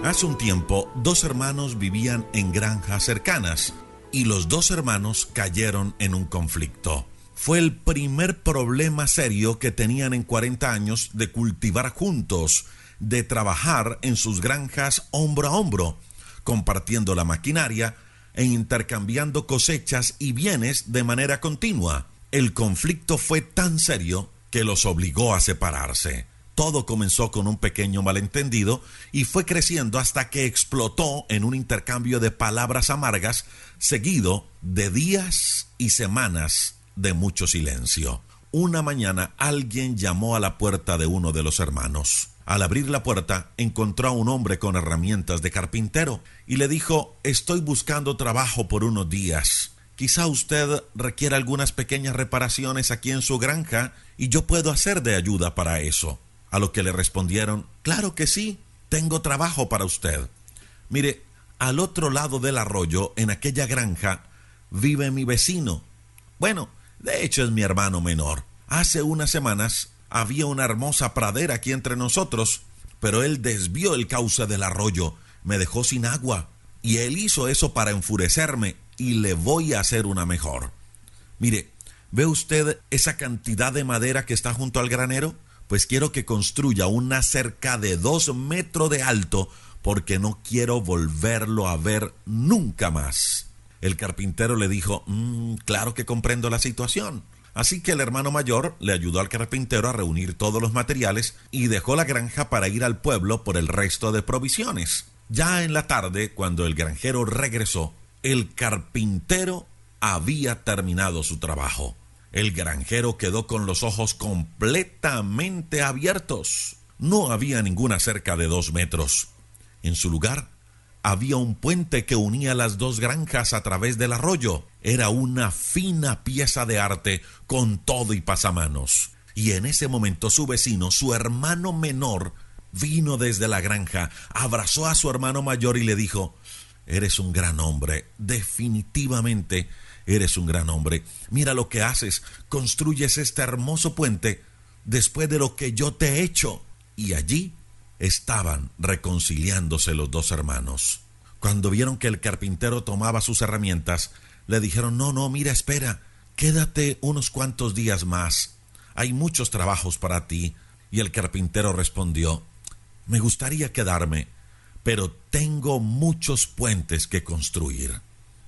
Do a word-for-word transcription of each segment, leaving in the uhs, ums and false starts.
Hace un tiempo, dos hermanos vivían en granjas cercanas y los dos hermanos cayeron en un conflicto. Fue el primer problema serio que tenían en cuarenta años de cultivar juntos, de trabajar en sus granjas hombro a hombro, compartiendo la maquinaria e intercambiando cosechas y bienes de manera continua. El conflicto fue tan serio que los obligó a separarse. Todo comenzó con un pequeño malentendido y fue creciendo hasta que explotó en un intercambio de palabras amargas, seguido de días y semanas de mucho silencio. Una mañana alguien llamó a la puerta de uno de los hermanos. Al abrir la puerta, encontró a un hombre con herramientas de carpintero y le dijo: estoy buscando trabajo por unos días. Quizá usted requiera algunas pequeñas reparaciones aquí en su granja y yo puedo hacer de ayuda para eso. A lo que le respondieron: claro que sí, tengo trabajo para usted. Mire, al otro lado del arroyo, en aquella granja, vive mi vecino. Bueno, de hecho es mi hermano menor. Hace unas semanas había una hermosa pradera aquí entre nosotros, pero él desvió el cauce del arroyo, me dejó sin agua, y él hizo eso para enfurecerme, y le voy a hacer una mejor. Mire, ¿ve usted esa cantidad de madera que está junto al granero? Pues quiero que construya una cerca de dos metros de alto, porque no quiero volverlo a ver nunca más. El carpintero le dijo: mmm, claro que comprendo la situación. Así que el hermano mayor le ayudó al carpintero a reunir todos los materiales y dejó la granja para ir al pueblo por el resto de provisiones. Ya en la tarde, cuando el granjero regresó, el carpintero había terminado su trabajo. El granjero quedó con los ojos completamente abiertos. No había ninguna cerca de dos metros. En su lugar, había un puente que unía las dos granjas a través del arroyo. Era una fina pieza de arte con todo y pasamanos. Y en ese momento su vecino, su hermano menor, vino desde la granja, abrazó a su hermano mayor y le dijo: eres un gran hombre, definitivamente eres un gran hombre. Mira lo que haces, construyes este hermoso puente después de lo que yo te he hecho. Y allí estaban reconciliándose los dos hermanos. Cuando vieron que el carpintero tomaba sus herramientas, le dijeron: no, no, mira, espera, quédate unos cuantos días más. Hay muchos trabajos para ti. Y el carpintero respondió: me gustaría quedarme, pero tengo muchos puentes que construir.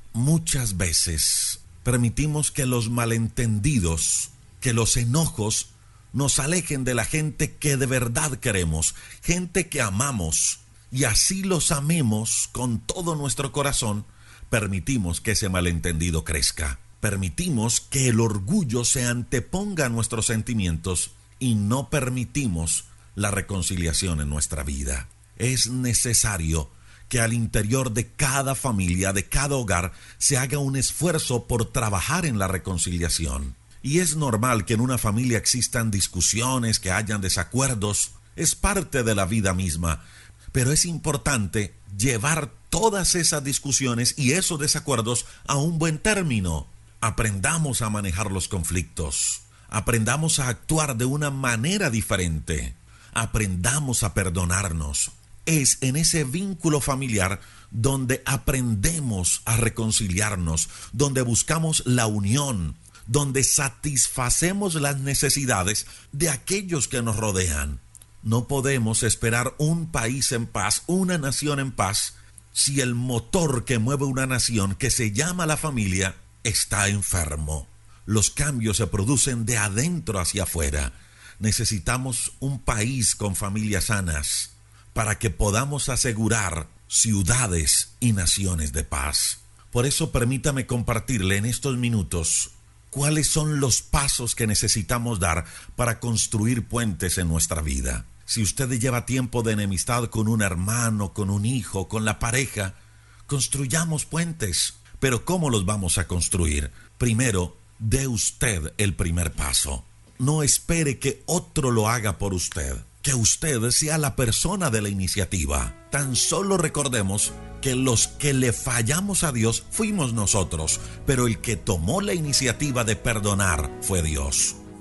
Muchas veces permitimos que los malentendidos, que los enojos nos alejen de la gente que de verdad queremos, gente que amamos, y así los amemos con todo nuestro corazón. Permitimos que ese malentendido crezca. Permitimos que el orgullo se anteponga a nuestros sentimientos y no permitimos la reconciliación en nuestra vida. Es necesario que al interior de cada familia, de cada hogar, se haga un esfuerzo por trabajar en la reconciliación. Y es normal que en una familia existan discusiones, que hayan desacuerdos. Es parte de la vida misma. Pero es importante llevar todas esas discusiones y esos desacuerdos a un buen término. Aprendamos a manejar los conflictos. Aprendamos a actuar de una manera diferente. Aprendamos a perdonarnos. Es en ese vínculo familiar donde aprendemos a reconciliarnos, donde buscamos la unión, donde satisfacemos las necesidades de aquellos que nos rodean. No podemos esperar un país en paz, una nación en paz, si el motor que mueve una nación, que se llama la familia, está enfermo. Los cambios se producen de adentro hacia afuera. Necesitamos un país con familias sanas para que podamos asegurar ciudades y naciones de paz. Por eso permítame compartirle en estos minutos cuáles son los pasos que necesitamos dar para construir puentes en nuestra vida. Si usted lleva tiempo de enemistad con un hermano, con un hijo, con la pareja, construyamos puentes. Pero ¿cómo los vamos a construir? Primero, dé usted el primer paso. No espere que otro lo haga por usted. Que usted sea la persona de la iniciativa. Tan solo recordemos que los que le fallamos a Dios fuimos nosotros, pero el que tomó la iniciativa de perdonar fue Dios.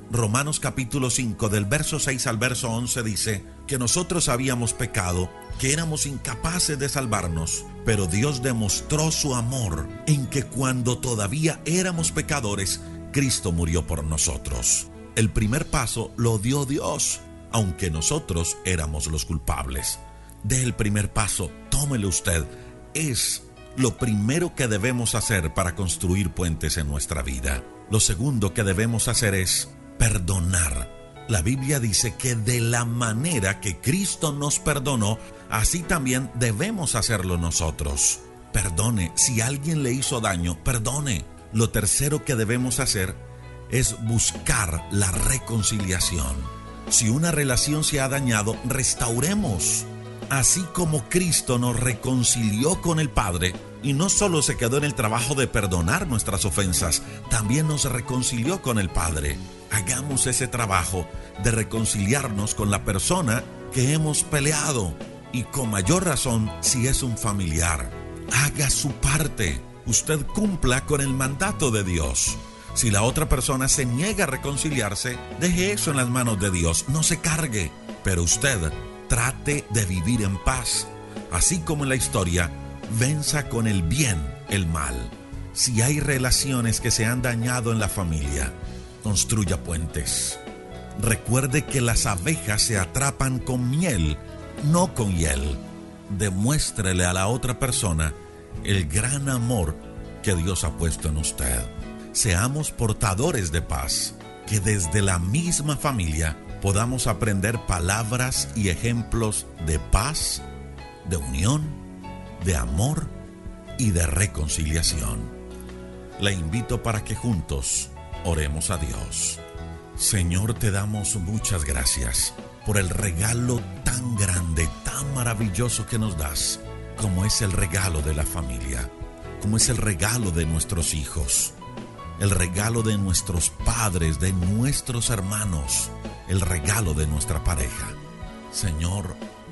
Romanos capítulo cinco, del verso seis al verso once dice que nosotros habíamos pecado, que éramos incapaces de salvarnos, pero Dios demostró su amor en que cuando todavía éramos pecadores, Cristo murió por nosotros. El primer paso lo dio Dios, aunque nosotros éramos los culpables. Dé el primer paso, tómelo usted. Es lo primero que debemos hacer para construir puentes en nuestra vida. Lo segundo que debemos hacer es perdonar. La Biblia dice que de la manera que Cristo nos perdonó, así también debemos hacerlo nosotros. Perdone. Si alguien le hizo daño, perdone. Lo tercero que debemos hacer es buscar la reconciliación. Si una relación se ha dañado, restauremos. Así como Cristo nos reconcilió con el Padre, y no solo se quedó en el trabajo de perdonar nuestras ofensas, también nos reconcilió con el Padre. Hagamos ese trabajo de reconciliarnos con la persona que hemos peleado, y con mayor razón si es un familiar. Haga su parte. Usted cumpla con el mandato de Dios. Si la otra persona se niega a reconciliarse, deje eso en las manos de Dios, no se cargue. Pero usted trate de vivir en paz. Así como en la historia, venza con el bien el mal. Si hay relaciones que se han dañado en la familia, construya puentes. Recuerde que las abejas se atrapan con miel, no con hiel. Demuéstrele a la otra persona el gran amor que Dios ha puesto en usted. Seamos portadores de paz, que desde la misma familia podamos aprender palabras y ejemplos de paz, de unión, de amor y de reconciliación. Le invito para que juntos oremos a Dios. Señor, te damos muchas gracias por el regalo tan grande, tan maravilloso que nos das, como es el regalo de la familia, como es el regalo de nuestros hijos, el regalo de nuestros padres, de nuestros hermanos, el regalo de nuestra pareja. Señor,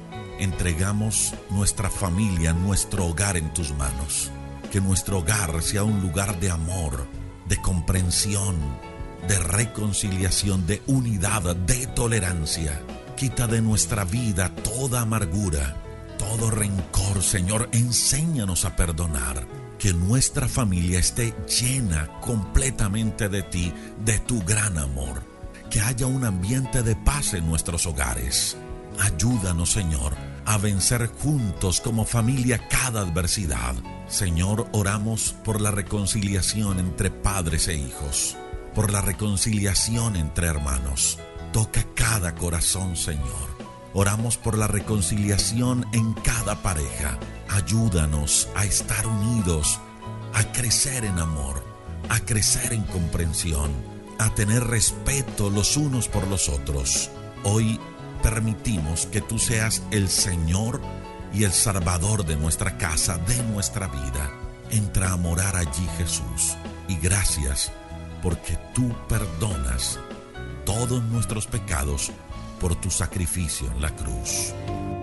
entregamos nuestra familia, nuestro hogar en tus manos. Que nuestro hogar sea un lugar de amor, de comprensión, de reconciliación, de unidad, de tolerancia. Quita de nuestra vida toda amargura, todo rencor, Señor. Enséñanos a perdonar. Que nuestra familia esté llena completamente de ti, de tu gran amor. Que haya un ambiente de paz en nuestros hogares. Ayúdanos, Señor, a vencer juntos como familia cada adversidad. Señor, oramos por la reconciliación entre padres e hijos, por la reconciliación entre hermanos. Toca cada corazón, Señor. Oramos por la reconciliación en cada pareja. Ayúdanos a estar unidos, a crecer en amor, a crecer en comprensión, a tener respeto los unos por los otros. Hoy permitimos que tú seas el Señor y el Salvador de nuestra casa, de nuestra vida. Entra a morar allí, Jesús. Y gracias porque tú perdonas todos nuestros pecados por tu sacrificio en la cruz.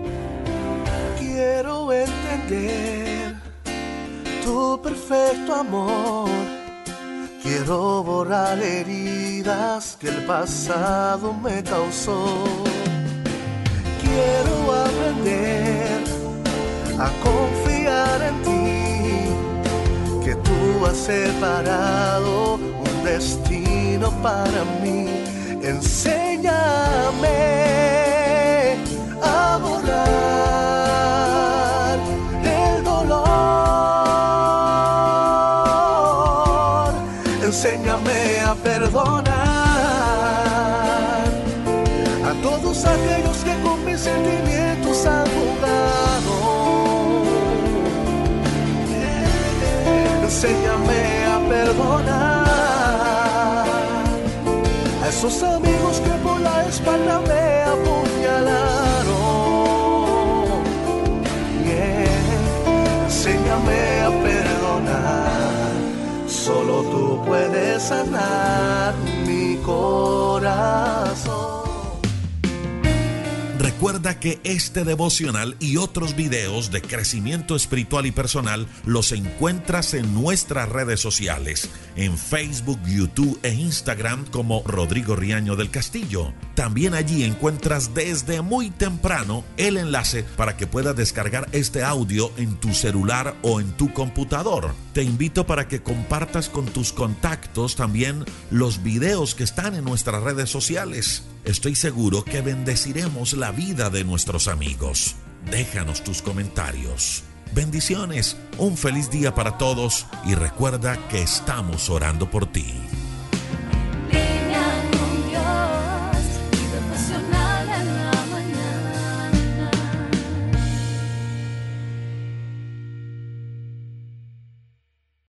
Quiero entender tu perfecto amor. Quiero borrar heridas que el pasado me causó. Quiero aprender a confiar en ti, que tú has separado un destino para mí. Enséñame a borrar el dolor. Enséñame a perdonar a todos aquellos que con mis sentimientos han jugado. Enséñame a perdonar a esos amigos que por la espalda me apuñalaron. Yeah. Enséñame a perdonar. Solo tú puedes sanar mi corazón. Recuerda Recuerda que este devocional y otros videos de crecimiento espiritual y personal los encuentras en nuestras redes sociales, en Facebook, YouTube e Instagram como Rodrigo Riaño del Castillo. También allí encuentras desde muy temprano el enlace para que puedas descargar este audio en tu celular o en tu computador. Te invito para que compartas con tus contactos también los videos que están en nuestras redes sociales. Estoy seguro que bendeciremos la vida de nuestros amigos. Déjanos tus comentarios. Bendiciones, un feliz día para todos y recuerda que estamos orando por ti.